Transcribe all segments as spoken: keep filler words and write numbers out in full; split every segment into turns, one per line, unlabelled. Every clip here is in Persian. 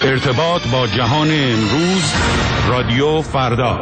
ارتباط با جهان امروز، رادیو فردا.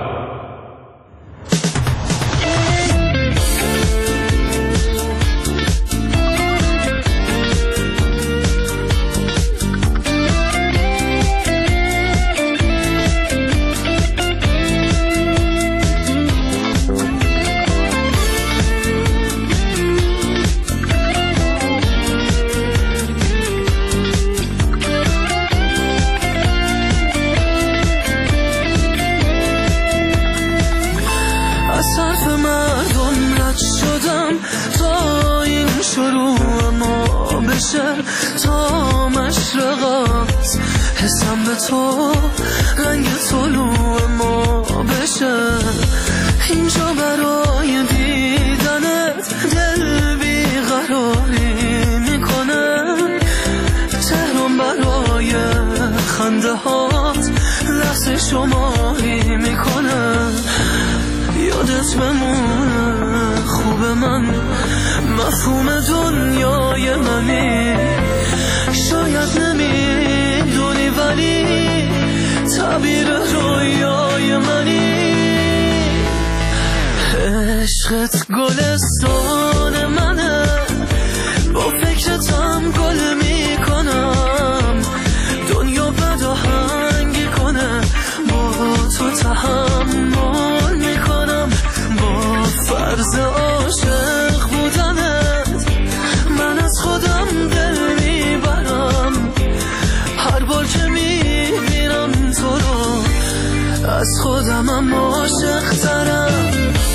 تا مشرقات حسم به تو رنگ طلوع ما بشه، اینجا برای دیدنت دل بیقراری میکنه، تهران برای خنده هات لحظه شماری میکنه، یادت بمونه خوب من مفهوم دنیای منی، شاید نمیدونی ولی تعبیر رویای منی، عشقت گلستان منه، با فکرتم گل میکنم، دنیا بد و هنگی کنه، با تو تحمل میکنم، با فرض عاشق بودنت من از خودم دل میبرم، هر بار که میبینم تو رو از خودمم عاشق ترم.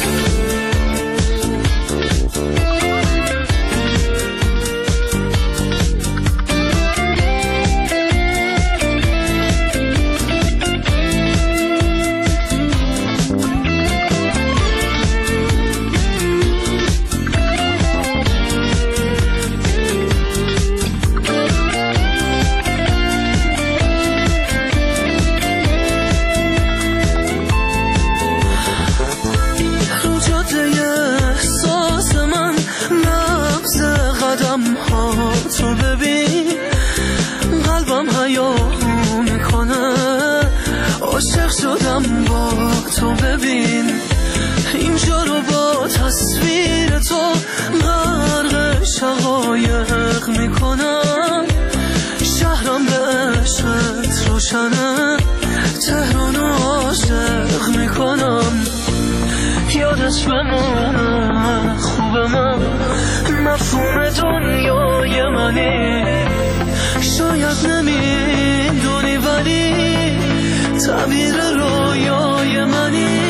تو ببین قلبم حیاهو میکنه، عاشق شدم با تو ببین، اینجا رو با تصویر تو غرق شقایق میکنم، شهرم به عشقت روشنه، تهران عاشق میکنم، یادش بمونه خوب من مفهوم دنیای منی، شاید نمیدونی ولی تعبیر رویای منی،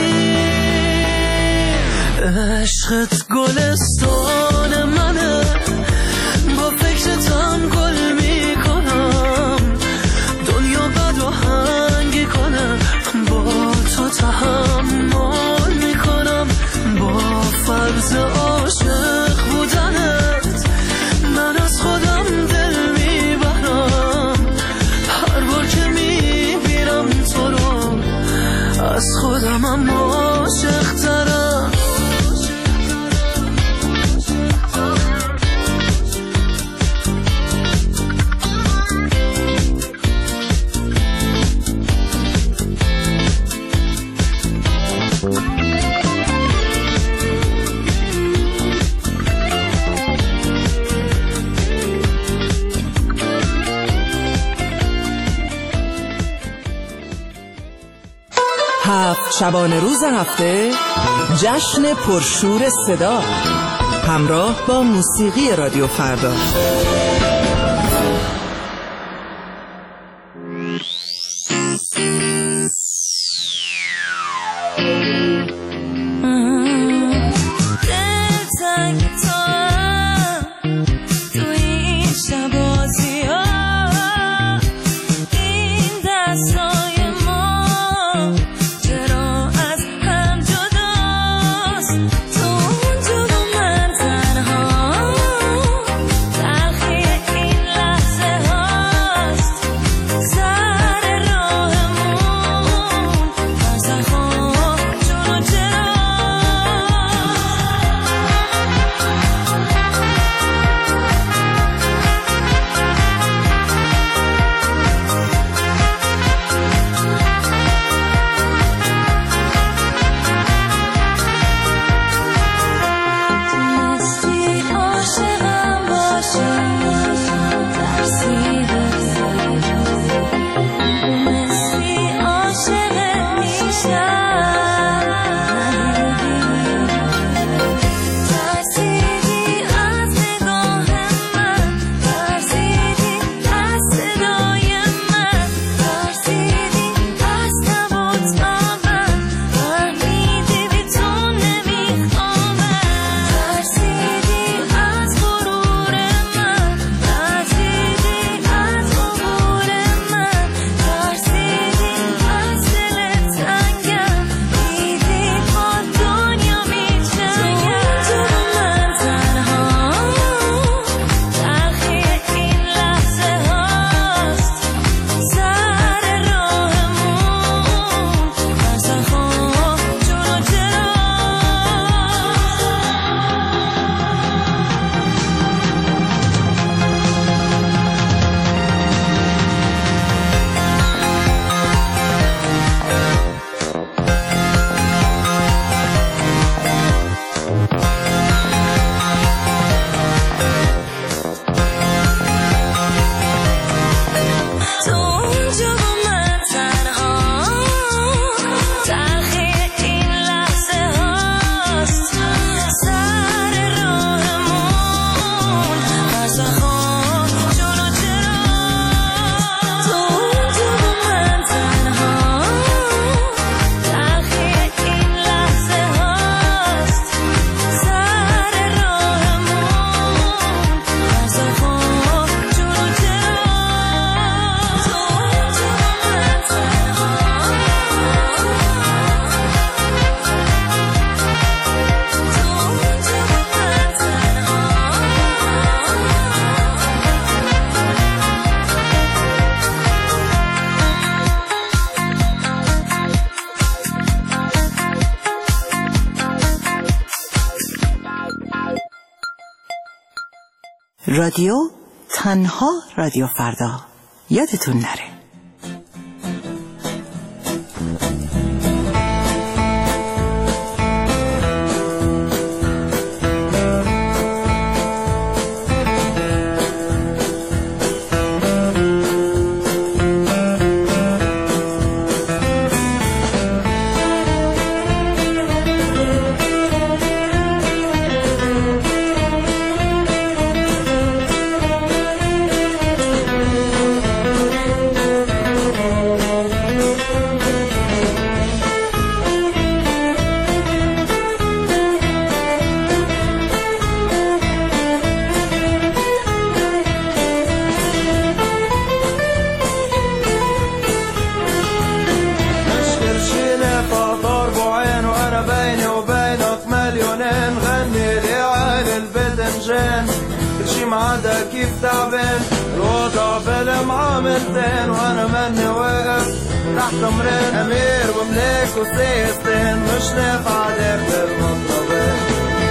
عشقت گلستان منه، با فکرتم گل میکنم، دنیا بد و هنگی کنه، با تو تحمل میکنم، با فرض عاشق بودنت من از خودم دل میبرم، هر بار که میبینم تو رو از خودمم عاشق ترم.
هفت شبانه روز هفته جشن پرشور صدا همراه با موسیقی رادیو فردا.
تو اونجا من تنها تلخی
رادیو تنها رادیو فردا، یادتون نره.
كيف تعبان الوضع بالمعاملتين وانا مني واقف تحت امرين امير وملاك وسيستين مش نافع داخل المطلبين.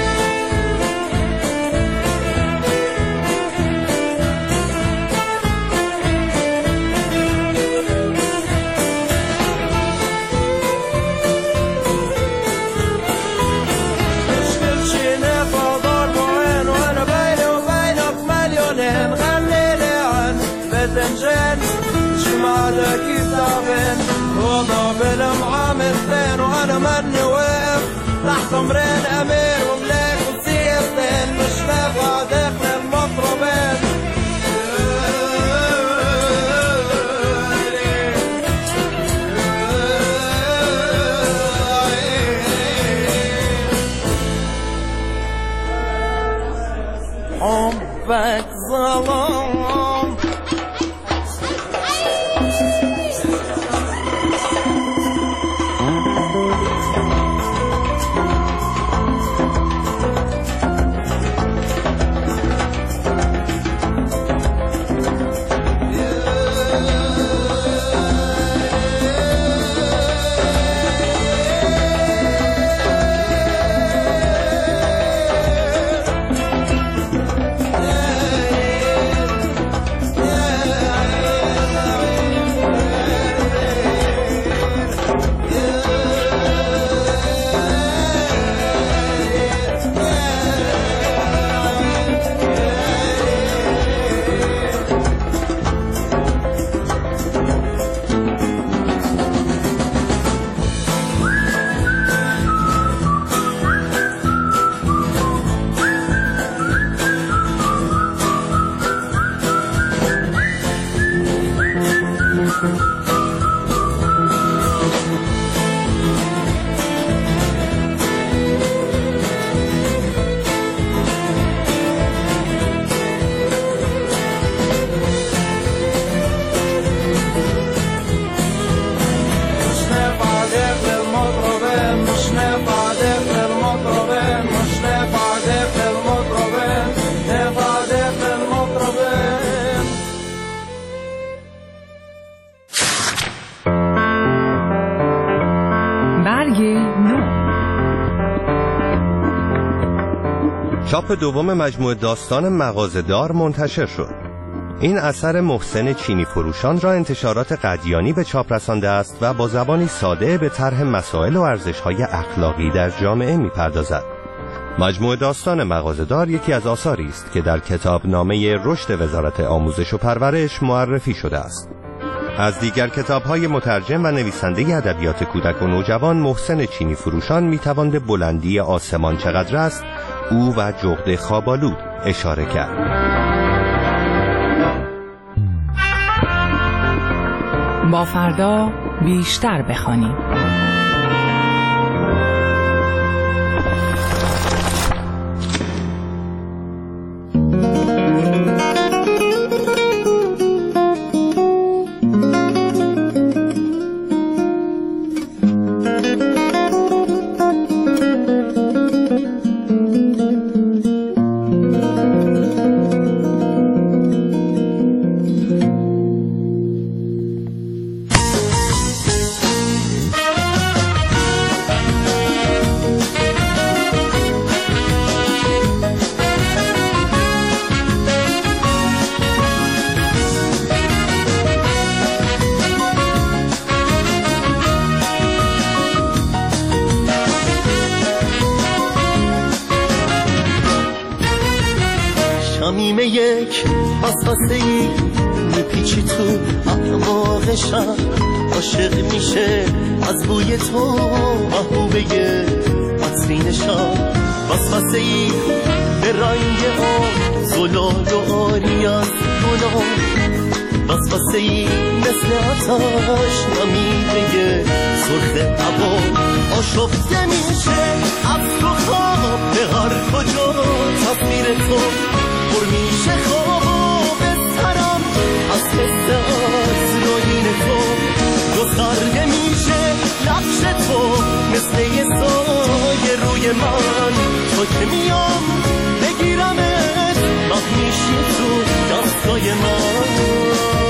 كيف تعبان وضع بالمعاملتين وانا مني واقف تحت امرين امير وملاك وسيستين مش نافع داخل المطربين. حبك ظلام
چاپ دوم مجموعه داستان مغازه‌دار منتشر شد. این اثر محسن چینی فروشان را انتشارات قدیانی به چاپ رسانده است و با زبانی ساده به طرح مسائل و ارزش‌های اخلاقی در جامعه می‌پردازد. مجموعه داستان مغازه‌دار یکی از آثاری است که در کتابنامه رشد وزارت آموزش و پرورش معرفی شده است. از دیگر کتاب‌های مترجم و نویسنده ادبیات کودک و نوجوان محسن چینی فروشان می‌توان به بلندی آسمان چقدر است او و جغد خوابالود اشاره کرد.
با فردا بیشتر بخوانیم.
نیمه یک وسوسه ای میپیچی تو اعماق شب، عاشق میشه از بوی تو محبوبه عطرین شب. وسوسه ای به رنگ آن زلال و آری از گلان، وسوسه ای مثل آتش نمیده سرخ هوا. آشفته میشه از تو خواب به هر کجا تصویر تو، پر میشه خواب و بسترم از حس عطرین تو. گسترده میشه نقش تو مثل یه سایه روی من، تو که میام بگیرمت مهمیشی تو دستای من.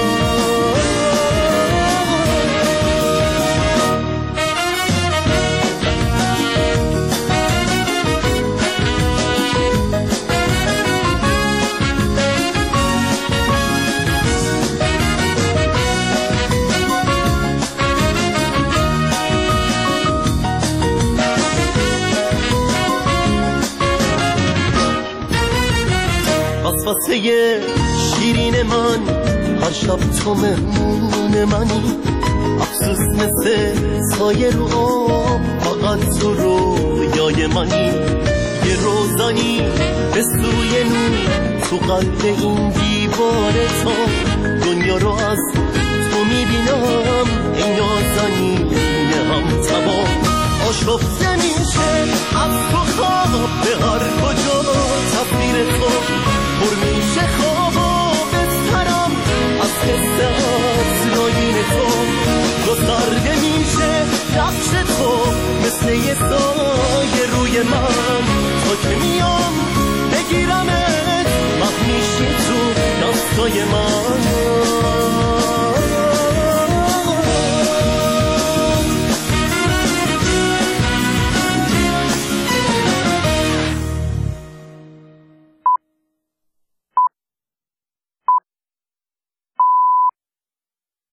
وسوسه شیرین من هر شب تو مهمون منی، افسوس مثل سایه رو آب فقط تو رویای منی. یه روزانی به سوی نور تو قلب این دیوار تو، دنیا رو از تو میبینم ای نازنین هم تمام. آشفته میشه از تو خواب به هر کجا تصویر تو، پر میشه خواب و بسترم از حس عطرین تو. گسترده میشه نقش تو مثل یه سایه روی من، تا که میام بگیرمت مهمیشی تو دستای من.